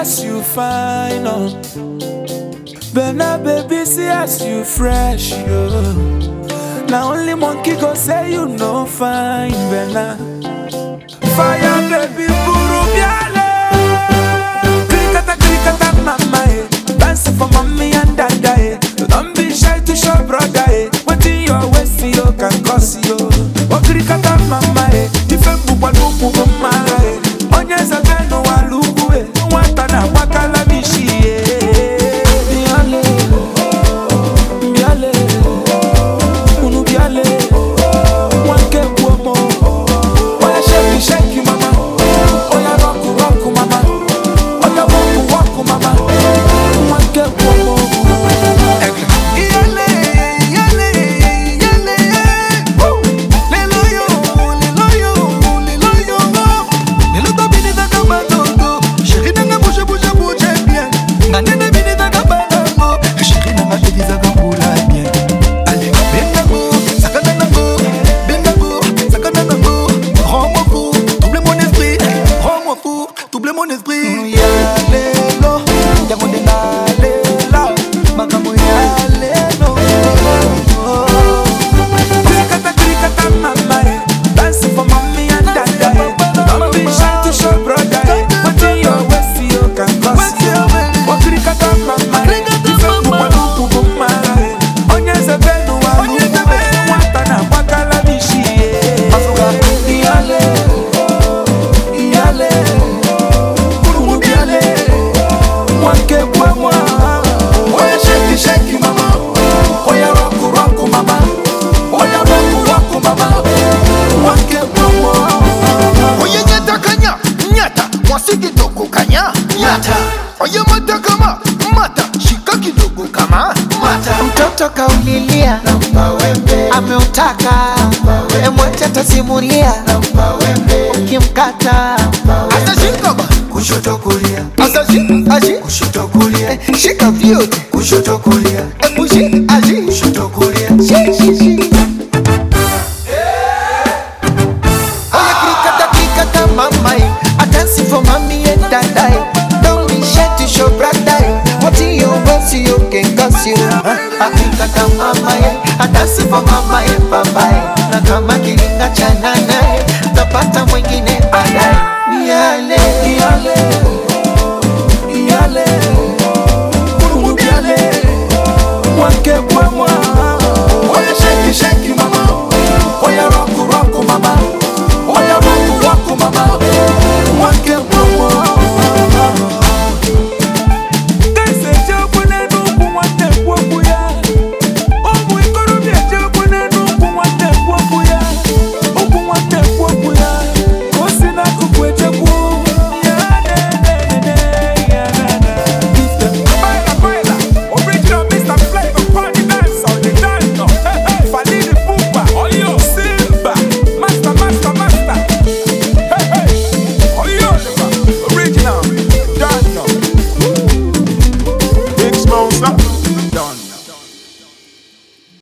as you fine, oh. Bena baby, see as you fresh, yo. Now only monkey go say you no fine, Bena. Fire baby, buru biale. Krikata mama, eh. Dancing for mommy and dada, eh. Don't be shy to show brother, eh. What in your waist, you can cause you. Oh krikata mama, eh. Ifembu kwa lupu mama, eh. Onyeza beno wa lupu, eh. Watana wakala mishi, eh. Biale, biale, unu biale. Wanke kuomo. Oya shake you mama. Oya rock mama. Oya walk mama. Wanke kuomo. Mtoto kaulilia ameutaka emwacha tasimulia ukimkata atashika kushoto kulia ashi kushoto kulia shika vyote kushoto kulia ebushi ashi kushoto kulia shi Oya krikata mama, I dance for mommy and dada. Don't be shy to show brother. What you want, you can cause you. Krikata mama, I dance for mama and papa. Na kama kilinga cha nana.